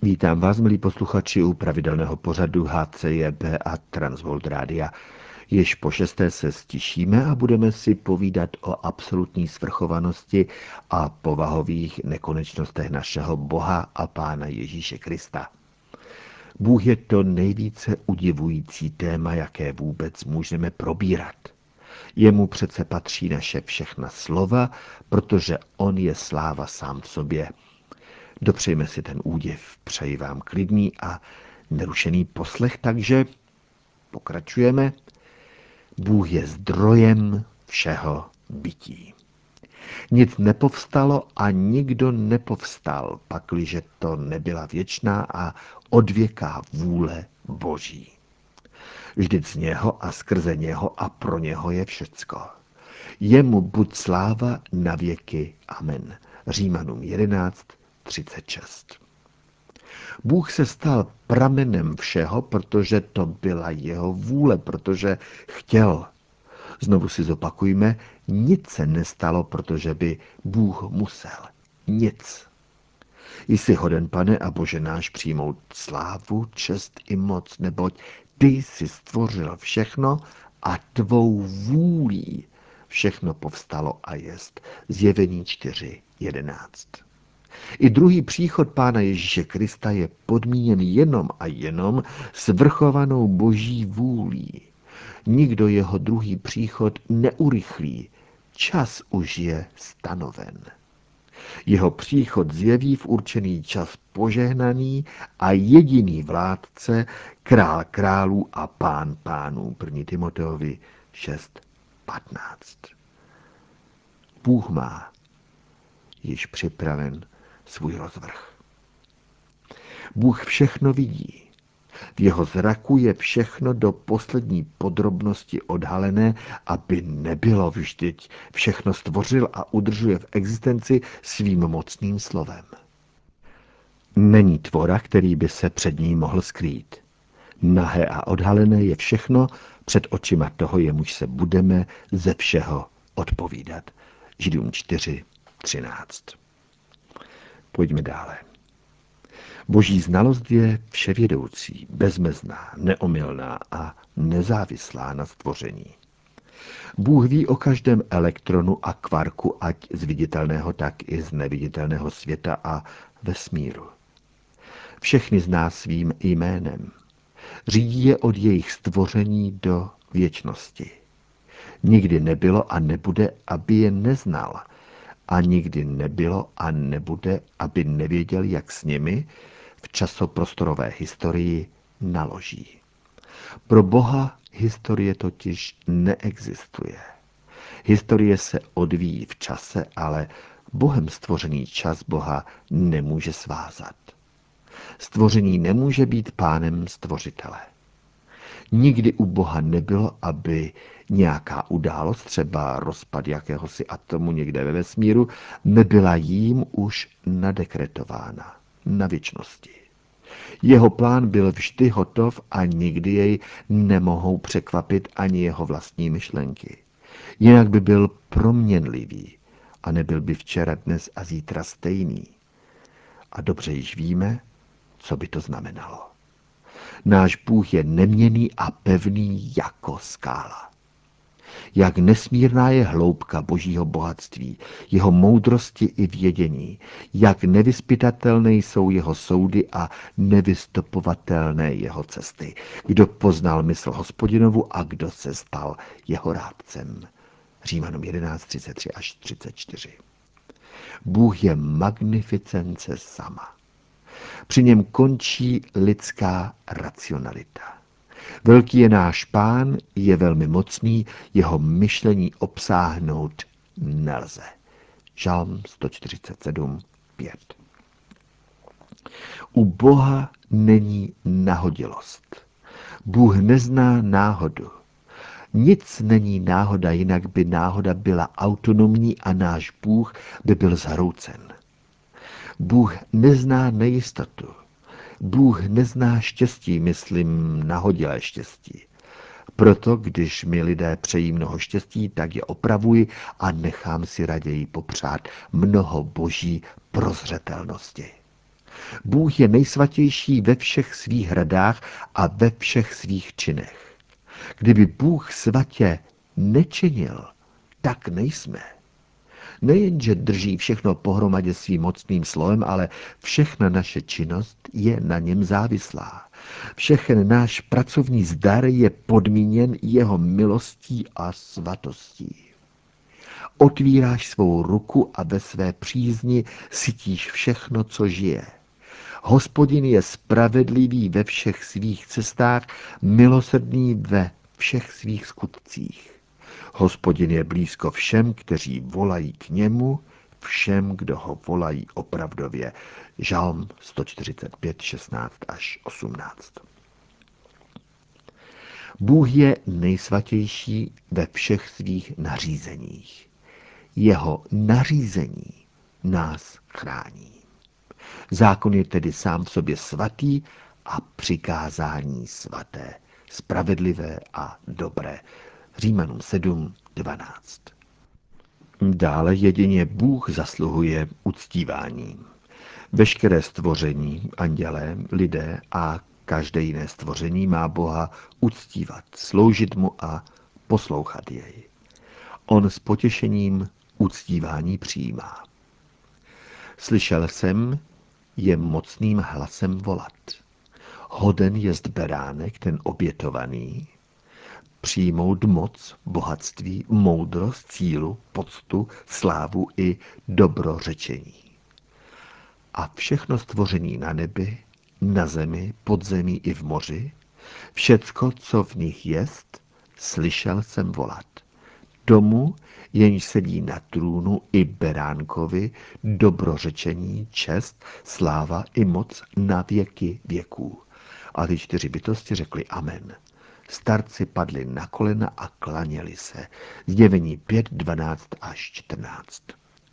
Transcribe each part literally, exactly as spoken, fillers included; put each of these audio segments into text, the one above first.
Vítám vás, milí posluchači, u pravidelného pořadu H C J B a Transworld Rádia. Již po šesté se stišíme a budeme si povídat o absolutní svrchovanosti a povahových nekonečnostech našeho Boha a Pána Ježíše Krista. Bůh je to nejvíce udivující téma, jaké vůbec můžeme probírat. Jemu přece patří naše všechna slova, protože on je sláva sám v sobě. Dopřejme si ten údiv. Přeji vám klidný a nerušený poslech, takže pokračujeme. Bůh je zdrojem všeho bytí. Nic nepovstalo a nikdo nepovstal, pakliže to nebyla věčná a odvěká vůle Boží. Vždyť z něho a skrze něho a pro něho je všecko. Jemu buď sláva na věky. Amen. Římanům jedenáct třicet šest. Bůh se stal pramenem všeho, protože to byla jeho vůle, protože chtěl. Znovu si zopakujme, nic se nestalo, protože by Bůh musel. Nic. Jsi hoden, Pane a Bože náš, přijmout slávu, čest i moc, neboť ty jsi stvořil všechno a tvou vůlí všechno povstalo a jest. Zjevení čtyři jedenáct. I druhý příchod Pána Ježíše Krista je podmíněn jenom a jenom svrchovanou Boží vůlí. Nikdo jeho druhý příchod neurychlí. Čas už je stanoven. Jeho příchod zjeví v určený čas požehnaný a jediný vládce, král králů a pán pánů. první. Timoteovi šest patnáct. Bůh má již připraven svůj rozvrh. Bůh všechno vidí. V jeho zraku je všechno do poslední podrobnosti odhalené, aby nebylo vždyť. Všechno stvořil a udržuje v existenci svým mocným slovem. Není tvora, který by se před ní mohl skrýt. Nahé a odhalené je všechno před očima toho, jemuž se budeme ze všeho odpovídat. Židům čtyři třináct. Pojďme dále. Boží znalost je vševědoucí, bezmezná, neomylná a nezávislá na stvoření. Bůh ví o každém elektronu a kvarku, ať z viditelného, tak i z neviditelného světa a vesmíru. Všechny zná svým jménem. Řídí je od jejich stvoření do věčnosti. Nikdy nebylo a nebude, aby je neznal. A nikdy nebylo a nebude, aby nevěděl, jak s nimi v časoprostorové historii naloží. Pro Boha historie totiž neexistuje. Historie se odvíjí v čase, ale Bohem stvořený čas Boha nemůže svázat. Stvoření nemůže být pánem stvořitele. Nikdy u Boha nebylo, aby nějaká událost, třeba rozpad jakéhosi atomu někde ve vesmíru, nebyla jím už nadekretována na věčnosti. Jeho plán byl vždy hotov a nikdy jej nemohou překvapit ani jeho vlastní myšlenky. Jinak by byl proměnlivý a nebyl by včera, dnes a zítra stejný. A dobře již víme, co by to znamenalo. Náš Bůh je neměnný a pevný jako skála. Jak nesmírná je hloubka Božího bohatství, jeho moudrosti i vědění, jak nevyzpytatelné jsou jeho soudy a nevystopovatelné jeho cesty. Kdo poznal mysl Hospodinovu a kdo se stal jeho rádcem. Římanům jedenáct třicet tři až třicet čtyři. Bůh je magnificence sama. Při něm končí lidská racionalita. Velký je náš Pán, je velmi mocný, jeho myšlení obsáhnout nelze. Žalm sto čtyřicet sedm pět. U Boha není nahodilost. Bůh nezná náhodu. Nic není náhoda, jinak by náhoda byla autonomní a náš Bůh by byl zhroucen. Bůh nezná nejistotu. Bůh nezná štěstí, myslím nahodilé štěstí. Proto, když mi lidé přejí mnoho štěstí, tak je opravuji a nechám si raději popřát mnoho boží prozřetelnosti. Bůh je nejsvatější ve všech svých radách a ve všech svých činech. Kdyby Bůh svatě nečinil, tak nejsme. Nejenže drží všechno pohromadě svým mocným slovem, ale všechna naše činnost je na něm závislá. Všechen náš pracovní zdar je podmíněn jeho milostí a svatostí. Otvíráš svou ruku a ve své přízni sytíš všechno, co žije. Hospodin je spravedlivý ve všech svých cestách, milosrdný ve všech svých skutcích. Hospodin je blízko všem, kteří volají k němu, všem, kdo ho volají opravdově. Žalm sto čtyřicet pět, šestnáct až osmnáct. Bůh je nejsvatější ve všech svých nařízeních. Jeho nařízení nás chrání. Zákon je tedy sám v sobě svatý a přikázání svaté, spravedlivé a dobré. Římanům sedm, dvanáct. Dále jedině Bůh zasluhuje uctívání. Veškeré stvoření, andělé, lidé a každé jiné stvoření má Boha uctívat, sloužit mu a poslouchat jej. On s potěšením uctívání přijímá. Slyšel jsem je mocným hlasem volat. Hoden jest beránek, ten obětovaný, přijmout moc, bohatství, moudrost, sílu, poctu, slávu i dobrořečení. A všechno stvoření na nebi, na zemi, pod zemí i v moři, všecko, co v nich jest, slyšel jsem volat. Tomu, jenž sedí na trůnu, i beránkovi, dobrořečení, čest, sláva i moc na věky věků. A ty čtyři bytosti řekli amen. Starci padli na kolena a klaněli se. Zjevení pět, dvanáct až čtrnáct.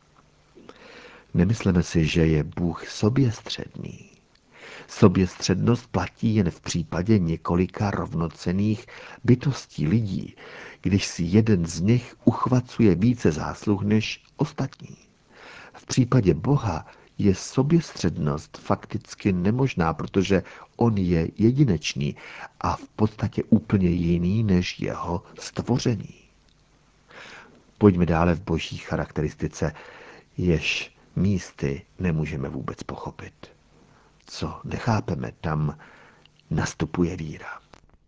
Nemysleme si, že je Bůh soběstředný. Soběstřednost platí jen v případě několika rovnocenných bytostí lidí, když si jeden z nich uchvacuje více zásluh než ostatní. V případě Boha je soběstřednost fakticky nemožná, protože on je jedinečný a v podstatě úplně jiný než jeho stvoření. Pojďme dále v boží charakteristice, jež místy nemůžeme vůbec pochopit. Co nechápeme, tam nastupuje víra.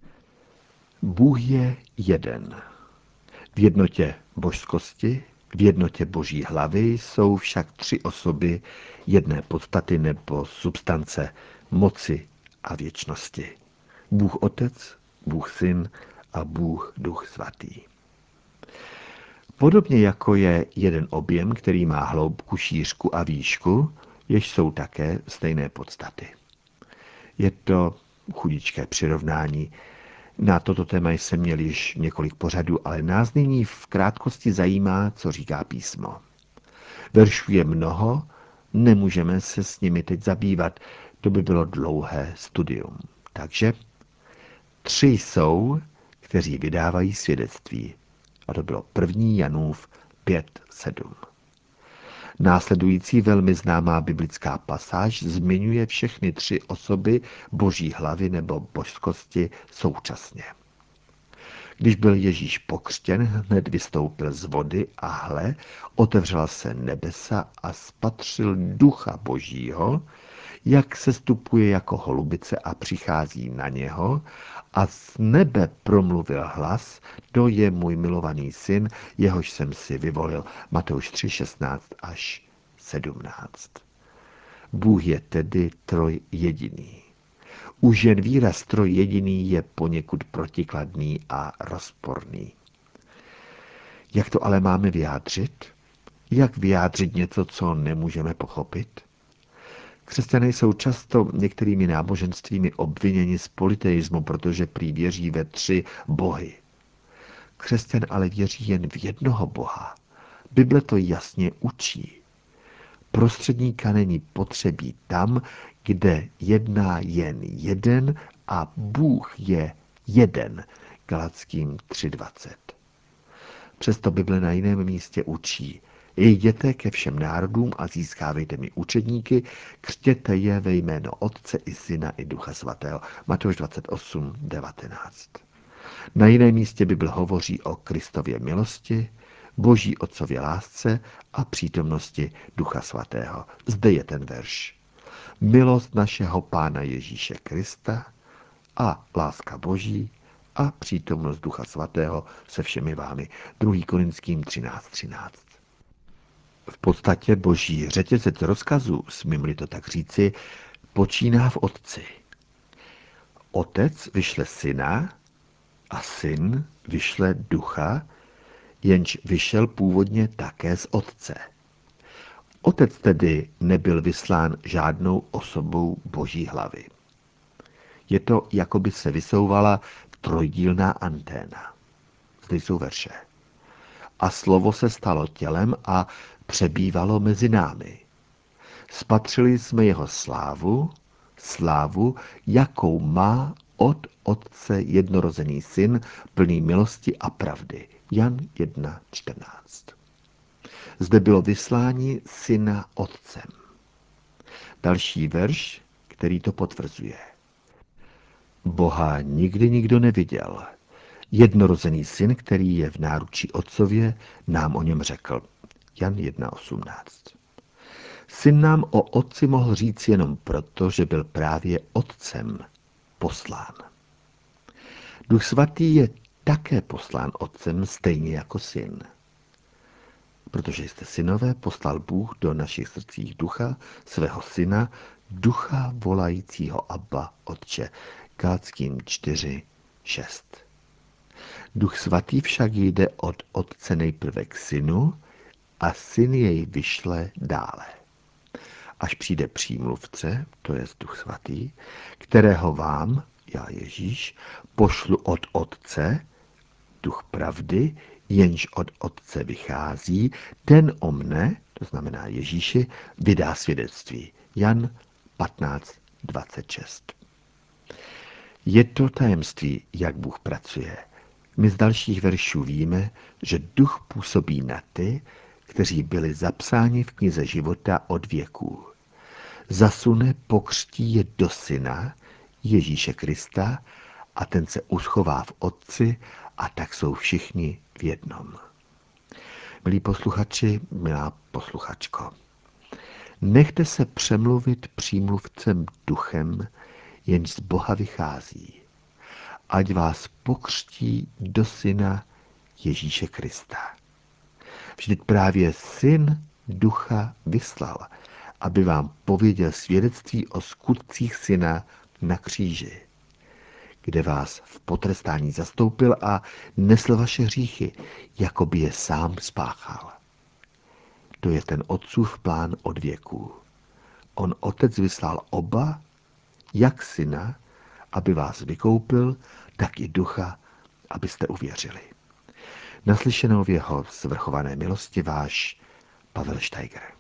Bůh je jeden. V jednotě božskosti, v jednotě boží hlavy jsou však tři osoby jedné podstaty nebo substance, moci a věčnosti. Bůh Otec, Bůh Syn a Bůh Duch Svatý. Podobně jako je jeden objem, který má hloubku, šířku a výšku, jež jsou také stejné podstaty. Je to chudičké přirovnání. Na toto téma jsem měl již několik pořadů, ale nás nyní v krátkosti zajímá, co říká písmo. Veršů je mnoho, nemůžeme se s nimi teď zabývat, to by bylo dlouhé studium. Takže tři jsou, kteří vydávají svědectví. A to bylo první Janův pět sedm. Následující velmi známá biblická pasáž zmiňuje všechny tři osoby boží hlavy nebo božskosti současně. Když byl Ježíš pokřtěn, hned vystoupil z vody a hle, otevřela se nebesa a spatřil ducha božího, jak sestupuje jako holubice a přichází na něho, a z nebe promluvil hlas, to je můj milovaný syn, jehož jsem si vyvolil. Matouš tři, šestnáct až sedmnáct. Bůh je tedy trojjediný. Už jen výraz trojjediný je poněkud protikladný a rozporný. Jak to ale máme vyjádřit? Jak vyjádřit něco, co nemůžeme pochopit? Křesťané jsou často některými náboženstvími obviněni z polyteismu, protože prý věří ve tři bohy. Křesťan ale věří jen v jednoho Boha. Bible to jasně učí. Prostředníka není potřebí tam, kde jedná jen jeden a Bůh je jeden. Galackým tři dvacet. Přesto Bible na jiném místě učí, Jděte ke všem národům a získávejte mi učedníky, křtěte je ve jméno Otce i Syna i Ducha Svatého. Matouš dvacet osm devatenáct. Na jiném místě Bible hovoří o Kristově milosti, Boží Otcově lásce a přítomnosti Ducha Svatého. Zde je ten verš. Milost našeho Pána Ježíše Krista a láska Boží a přítomnost Ducha Svatého se všemi vámi. druhý Korinským třináct třináct. V podstatě Boží řetězec rozkazů, smím-li to tak říci, počíná v Otci. Otec vyšle Syna a Syn vyšle Ducha, jenž vyšel původně také z Otce. Otec tedy nebyl vyslán žádnou osobou Boží hlavy. Je to, jako by se vysouvala trojdílná anténa. Zde jsou verše. A slovo se stalo tělem a přebývalo mezi námi. Spatřili jsme jeho slávu, slávu, jakou má od Otce jednorozený syn, plný milosti a pravdy. Jan jedna čtrnáct. Zde bylo vyslání Syna Otcem. Další verš, který to potvrzuje. Boha nikdy nikdo neviděl. Jednorozený syn, který je v náručí Otcově, nám o něm řekl. Jan jedna osmnáct. Syn nám o Otci mohl říct jenom proto, že byl právě Otcem poslán. Duch Svatý je také poslán Otcem stejně jako Syn. Protože jste synové, poslal Bůh do našich srdcích ducha, svého syna, ducha volajícího Abba, Otče. Galackým čtyři šest. Duch Svatý však jde od Otce nejprve k Synu a Syn jej vyšle dále. Až přijde přímluvce, to je Duch Svatý, kterého vám, já Ježíš, pošlu od Otce, Duch pravdy, jenž od Otce vychází, ten o mne, to znamená Ježíši, vydá svědectví. Jan patnáct dvacet šest. Je to tajemství, jak Bůh pracuje. My z dalších veršů víme, že duch působí na ty, kteří byli zapsáni v knize života od věků. Zasune, pokřtí je do Syna, Ježíše Krista, a ten se uschová v Otci a tak jsou všichni v jednom. Milí posluchači, milá posluchačko, nechte se přemluvit přímluvcem duchem, jenž z Boha vychází, ať vás pokřtí do Syna Ježíše Krista. Vždyť právě Syn Ducha vyslal, aby vám pověděl svědectví o skutcích Syna na kříži, kde vás v potrestání zastoupil a nesl vaše hříchy, jako by je sám spáchal. To je ten Otcův plán od věků. On Otec vyslal oba, jak Syna, aby vás vykoupil, tak i Ducha, abyste uvěřili. Naslyšenou v jeho svrchované milosti váš Pavel Steiger.